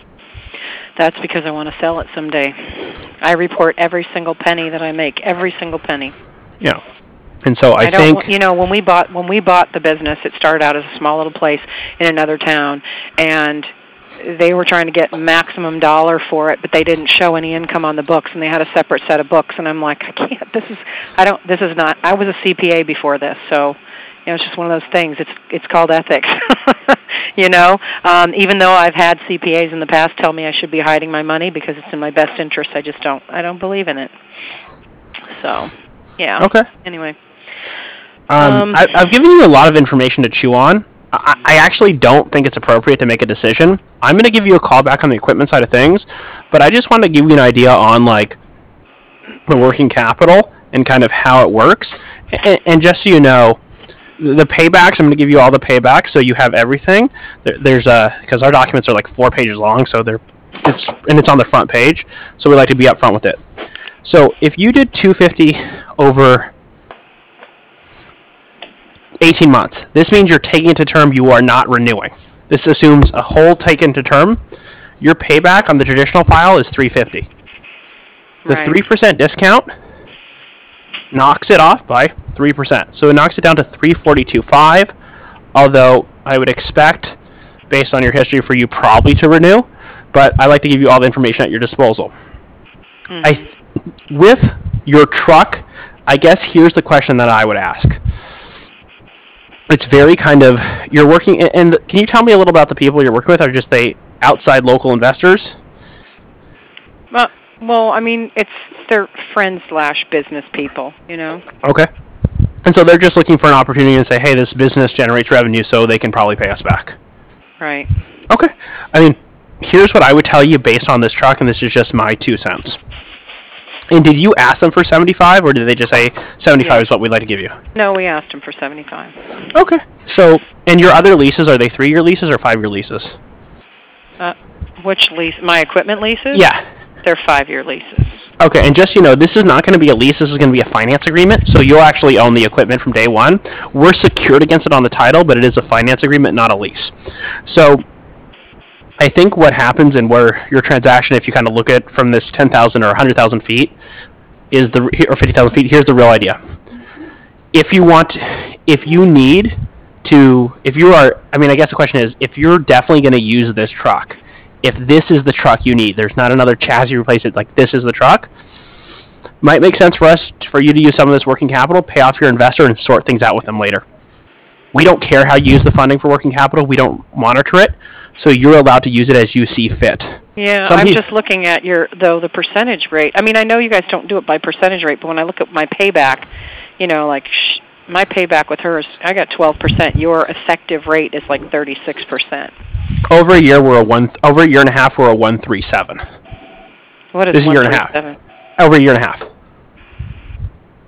That's because I want to sell it someday. I report every single penny that I make, every single penny. Yeah. And so I, I think don't, you know, when we bought when we bought the business, it started out as a small little place in another town, and they were trying to get maximum dollar for it, but they didn't show any income on the books, and they had a separate set of books. And I'm like, I can't. This is, I don't. This is not. I was a C P A before this, so you know, it's just one of those things. It's it's called ethics, you know. Um, even though I've had C P As in the past tell me I should be hiding my money because it's in my best interest, I just don't. I don't believe in it. So, yeah. Okay. Anyway. Um, um, I, I've given you a lot of information to chew on. I, I actually don't think it's appropriate to make a decision. I'm going to give you a call back on the equipment side of things, but I just want to give you an idea on like the working capital and kind of how it works. And, and just so you know, the paybacks, I'm going to give you all the paybacks so you have everything. There, there's a because our documents are like four pages long, so they're it's and it's on the front page, so we like to be upfront with it. So if you did two hundred fifty over eighteen months. This means you're taking it to term, you are not renewing. This assumes a whole taken to term. Your payback on the traditional file is three hundred fifty. The right. three percent discount knocks it off by three percent. So it knocks it down to three hundred forty-two point five, although I would expect, based on your history, for you probably to renew, but I like to give you all the information at your disposal. Mm-hmm. I th- with your truck, I guess here's the question that I would ask. It's very kind of, you're working, and can you tell me a little about the people you're working with? Are just they outside local investors? Well, well, I mean, it's their friends slash business people, you know? Okay. And so they're just looking for an opportunity to say, hey, this business generates revenue, so they can probably pay us back. Right. Okay. I mean, here's what I would tell you based on this truck, and this is just my two cents. And did you ask them for seventy-five, or did they just say seventy-five yeah. is what we'd like to give you? No, we asked them for seventy-five. Okay. So, and your other leases, are they three-year leases or five-year leases? Uh, which lease? My equipment leases? Yeah. They're five-year leases. Okay, and just so you know, this is not going to be a lease. This is going to be a finance agreement, so you'll actually own the equipment from day one. We're secured against it on the title, but it is a finance agreement, not a lease. So I think what happens and where your transaction, if you kind of look at it from this ten thousand or one hundred thousand feet, is the or fifty thousand feet, here's the real idea. If you want, if you need to, if you are, I mean, I guess the question is, if you're definitely going to use this truck, if this is the truck you need, there's not another chassis replace it, like this is the truck, might make sense for us, for you to use some of this working capital, pay off your investor, and sort things out with them later. We don't care how you use the funding for working capital. We don't monitor it, so you're allowed to use it as you see fit. Yeah, Some I'm people, just looking at your, though, the percentage rate. I mean, I know you guys don't do it by percentage rate, but when I look at my payback, you know, like sh- my payback with her is, I got twelve percent. Your effective rate is like thirty-six percent. Over a year, we're a one. Over a year and a half, we're a one three seven. What is this is a year and a half? Over a year and a half.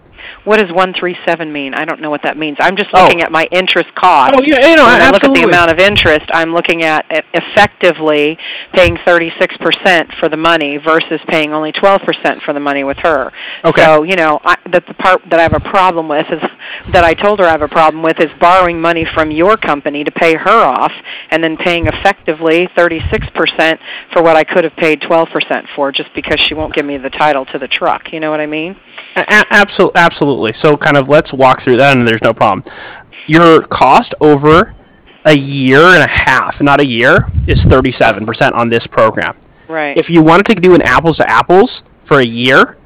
what does one three seven mean? I don't know what that means. I'm just looking Oh. at my interest cost. Oh, yeah, you know, when I look at absolutely. the amount of interest, I'm looking at e- effectively paying thirty-six percent for the money versus paying only twelve percent for the money with her. Okay. So, you know, I, that the part that I have a problem with is that I told her I have a problem with is borrowing money from your company to pay her off and then paying effectively thirty-six percent for what I could have paid twelve percent for just because she won't give me the title to the truck. You know what I mean? A- absolutely, absolutely. So, kind of, let's walk through that, and there's no problem. Your cost over a year and a half, not a year, is thirty-seven percent on this program. Right. If you wanted to do an apples to apples for a year,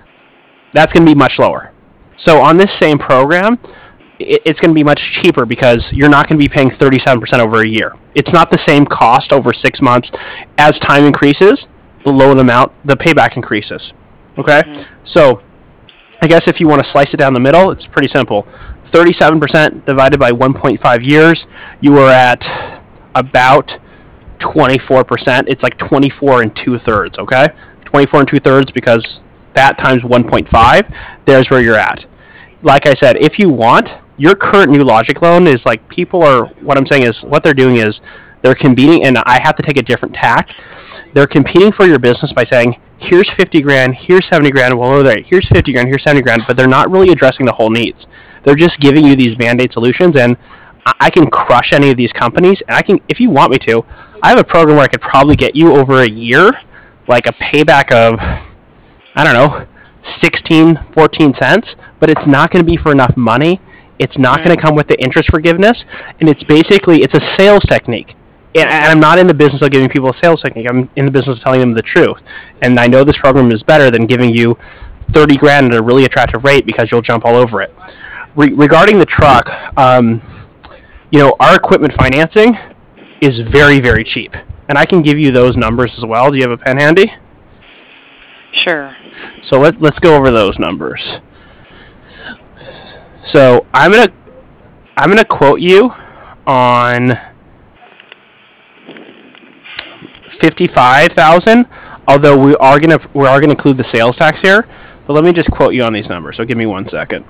that's going to be much lower. So, on this same program, it, it's going to be much cheaper because you're not going to be paying thirty-seven percent over a year. It's not the same cost over six months. As time increases, the loan amount, the payback increases. Okay? Mm-hmm. So, I guess if you want to slice it down the middle, it's pretty simple. thirty-seven percent divided by one point five years, you are at about twenty-four percent. It's like twenty-four and two-thirds, okay? twenty-four and two-thirds because that times one point five, there's where you're at. Like I said, if you want, your current New Logic loan is like people are, what I'm saying is, what they're doing is they're competing, and I have to take a different tack. They're competing for your business by saying, here's fifty grand, here's seventy grand, well, there, here's fifty grand, here's seventy grand, but they're not really addressing the whole needs. They're just giving you these band-aid solutions, and I, I can crush any of these companies, and I can, if you want me to, I have a program where I could probably get you over a year, like a payback of, I don't know, sixteen, fourteen cents, but it's not going to be for enough money. It's not going to come with the interest forgiveness, and it's basically, it's a sales technique. And I'm not in the business of giving people a sales technique. I'm in the business of telling them the truth. And I know this program is better than giving you thirty grand at a really attractive rate because you'll jump all over it. Re- regarding the truck, um, you know, our equipment financing is very, very cheap. And I can give you those numbers as well. Do you have a pen handy? Sure. So let, let's go over those numbers. So I'm gonna I'm gonna quote you on fifty-five thousand, although we are gonna we are gonna include the sales tax here. But let me just quote you on these numbers. So give me one second.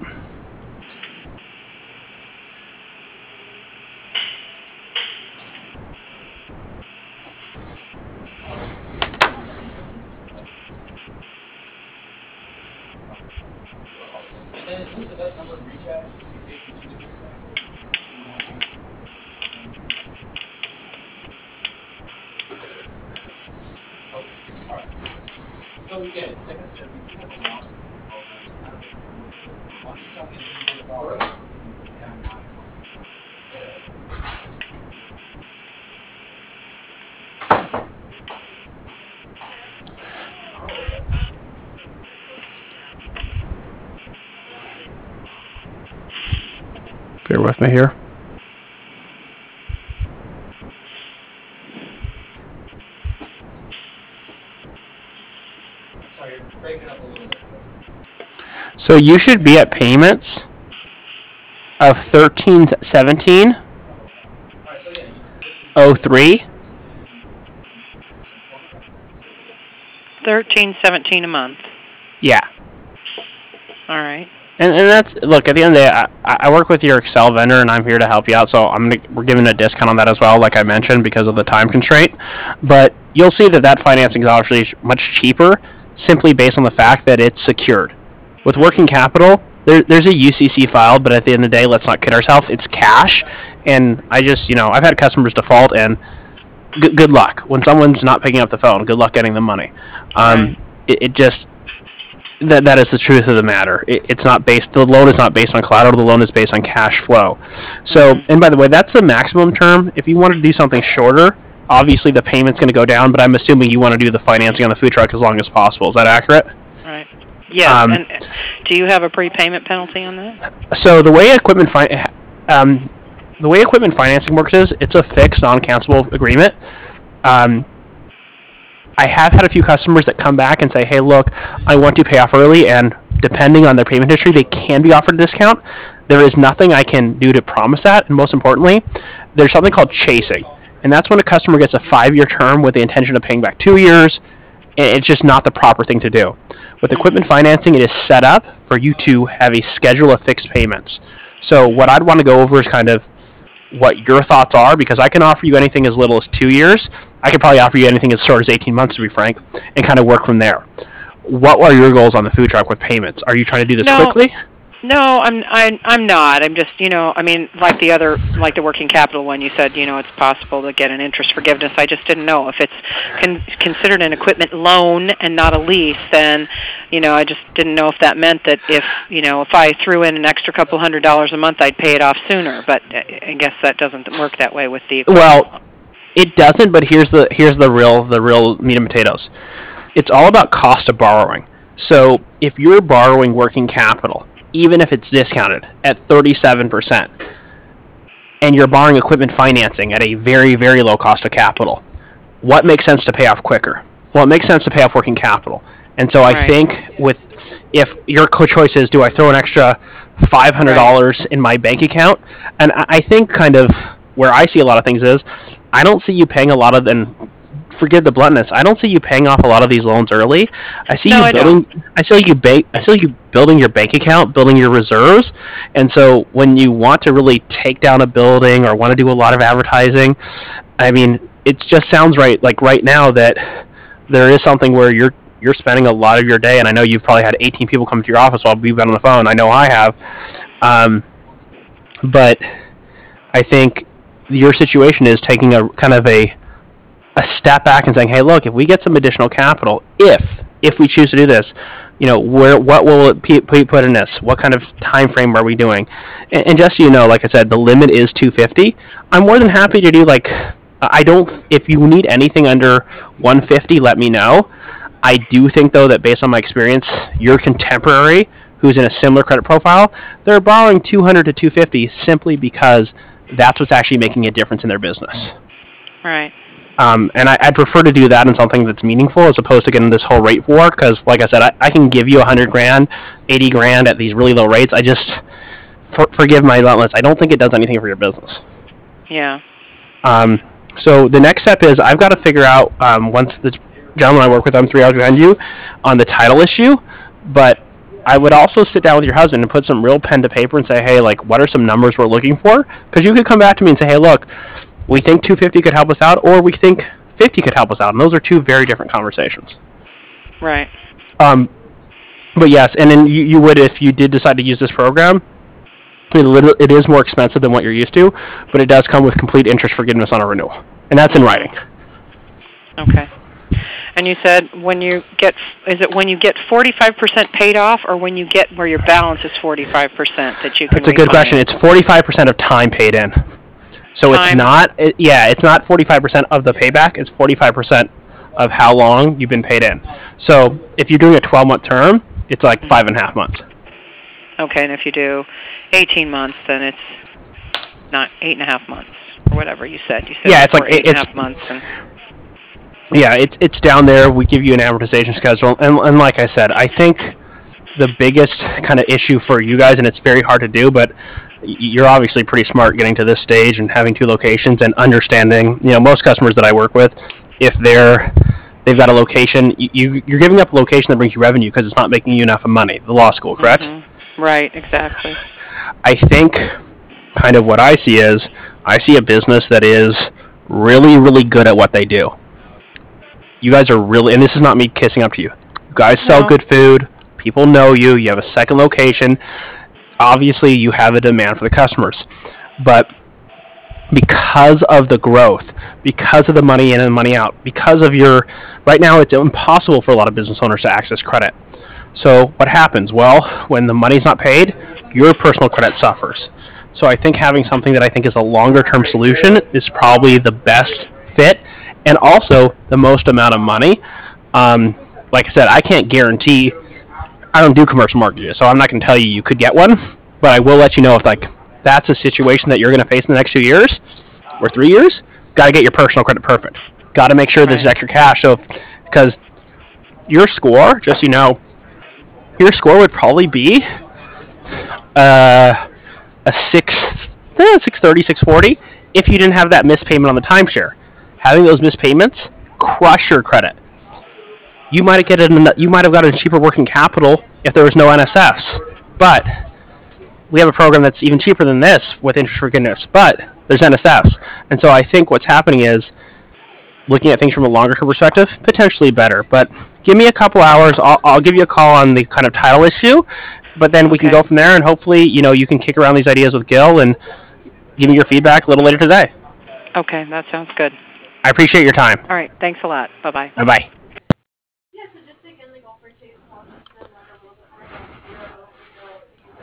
Bear with me here. So you should be at payments of thirteen seventeen oh three. Thirteen seventeen a month. Yeah. All right. And, and that's, look, at the end of the day, I, I work with your Excel vendor, and I'm here to help you out, so I'm gonna, we're giving a discount on that as well, like I mentioned, because of the time constraint. But you'll see that that financing is obviously much cheaper, simply based on the fact that it's secured. With working capital, there, there's a U C C filed, but at the end of the day, let's not kid ourselves, it's cash. And I just, you know, I've had customers default, and g- good luck. When someone's not picking up the phone, good luck getting the money. Um, it, it just... That that is the truth of the matter. It, it's not based. The loan is not based on collateral. The loan is based on cash flow. So, and by the way, that's the maximum term. If you want to do something shorter, obviously the payment's going to go down. But I'm assuming you want to do the financing on the food truck as long as possible. Is that accurate? Right. Yes. Um, and do you have a prepayment penalty on that? So the way equipment fi- um, the way equipment financing works is it's a fixed, non-cancelable agreement. Um, I have had a few customers that come back and say, hey, look, I want to pay off early, and depending on their payment history, they can be offered a discount. There is nothing I can do to promise that, and most importantly, there's something called chasing, and that's when a customer gets a five-year term with the intention of paying back two years, And it's just not the proper thing to do. With equipment financing, it is set up for you to have a schedule of fixed payments. So what I'd want to go over is kind of what your thoughts are, because I can offer you anything as little as two years. I could probably offer you anything as short as eighteen months, to be frank, and kind of work from there. What are your goals on the food truck with payments? Are you trying to do this No. quickly? No, I'm I'm I'm not. I'm just, you know, I mean, like the other, like the working capital one, you said, you know, it's possible to get an interest forgiveness. I just didn't know if it's con- considered an equipment loan and not a lease. Then, you know, I just didn't know if that meant that if, you know, if I threw in an extra couple hundred dollars a month, I'd pay it off sooner. But I guess that doesn't work that way with the equipment. Well, it doesn't. But here's the here's the real the real meat and potatoes. It's all about cost of borrowing. So if you're borrowing working capital, even if it's discounted at thirty-seven percent, and you're borrowing equipment financing at a very, very low cost of capital, what makes sense to pay off quicker? Well, it makes sense to pay off working capital. And so I Right. think with if your choice is, do I throw an extra five hundred dollars Right. in my bank account? And I I think kind of where I see a lot of things is, I don't see you paying a lot of, and forgive the bluntness, I don't see you paying off a lot of these loans early. I see No, you I building. I see you ba- I see you building your bank account, building your reserves, and so when you want to really take down a building or want to do a lot of advertising, I mean, it just sounds right. Like right now that there is something where you're you're spending a lot of your day, and I know you've probably had eighteen people come to your office while we've been on the phone. I know I have, um, but I think your situation is taking a kind of a a step back and saying, "Hey, look, if we get some additional capital, if if we choose to do this, you know, where what will it be put in this? What kind of time frame are we doing?" And, and just so you know, like I said, the limit is two fifty. I'm more than happy to do like I don't. If you need anything under one fifty, let me know. I do think though that based on my experience, your contemporary who's in a similar credit profile, they're borrowing two hundred to two fifty simply because that's what's actually making a difference in their business. Right. Um, and I, I'd prefer to do that in something that's meaningful as opposed to getting this whole rate war. Because, like I said, I, I can give you a hundred grand, eighty grand at these really low rates. I just for, forgive my bluntness. I don't think it does anything for your business. Yeah. Um, so the next step is I've got to figure out um, once the gentleman I work with, I'm three hours behind you on the title issue, but I would also sit down with your husband and put some real pen to paper and say, hey, like, what are some numbers we're looking for? Because you could come back to me and say, hey, look, we think two fifty could help us out, or we think fifty could help us out, and those are two very different conversations. Right. Um, but yes, and then you, you would, if you did decide to use this program, it, literally, it is more expensive than what you're used to, but it does come with complete interest forgiveness on a renewal, and that's in writing. Okay. And you said when you get, is it when you get forty-five percent paid off, or when you get where your balance is forty-five percent that you can That's a good refinance? question. It's forty-five percent of time paid in. So it's Time. not, it, yeah, it's not forty-five percent of the payback. It's forty-five percent of how long you've been paid in. So if you're doing a twelve-month term, it's like five and a half months. Okay, and if you do eighteen months, then it's not eight and a half months, or whatever you said. You said Yeah, it's before, like- eight and a it's- half months. And, Yeah, it's it's down there. We give you an amortization schedule, and and like I said, I think the biggest kind of issue for you guys, and it's very hard to do, but y- you're obviously pretty smart getting to this stage and having two locations and understanding. You know, most customers that I work with, if they're they've got a location, you, you you're giving up a location that brings you revenue because it's not making you enough of money. The law school, correct? Mhm. Right, exactly. I think kind of what I see is I see a business that is really, really good at what they do. You guys are really, and this is not me kissing up to you. You guys sell No. good food. People know you. You have a second location. Obviously, you have a demand for the customers. But because of the growth, because of the money in and money out, because of your, right now it's impossible for a lot of business owners to access credit. So what happens? Well, when the money's not paid, your personal credit suffers. So I think having something that I think is a longer term solution is probably the best fit, and also the most amount of money. Um, like I said, I can't guarantee. I don't do commercial mortgages, so I'm not going to tell you you could get one, but I will let you know if like that's a situation that you're going to face in the next two years or three years. Got to get your personal credit perfect. Got to make sure there's Right. extra cash. So, because your score, just so you know, your score would probably be uh, a six, eh, six thirty, six forty if you didn't have that missed payment on the timeshare. Having those missed payments crush your credit. you might get an, you might have gotten cheaper working capital if there was no N S Fs. But we have a program that's even cheaper than this with interest forgiveness, but there's N S Fs. And so I think what's happening is, looking at things from a longer term perspective, potentially better. But give me a couple hours. I'll, I'll give you a call on the kind of title issue, but then we Okay. can go from there, and hopefully, you know, you can kick around these ideas with Gil and give me your feedback a little later today. Okay, that sounds good. I appreciate your time. All right, thanks a lot. Bye-bye. Bye-bye.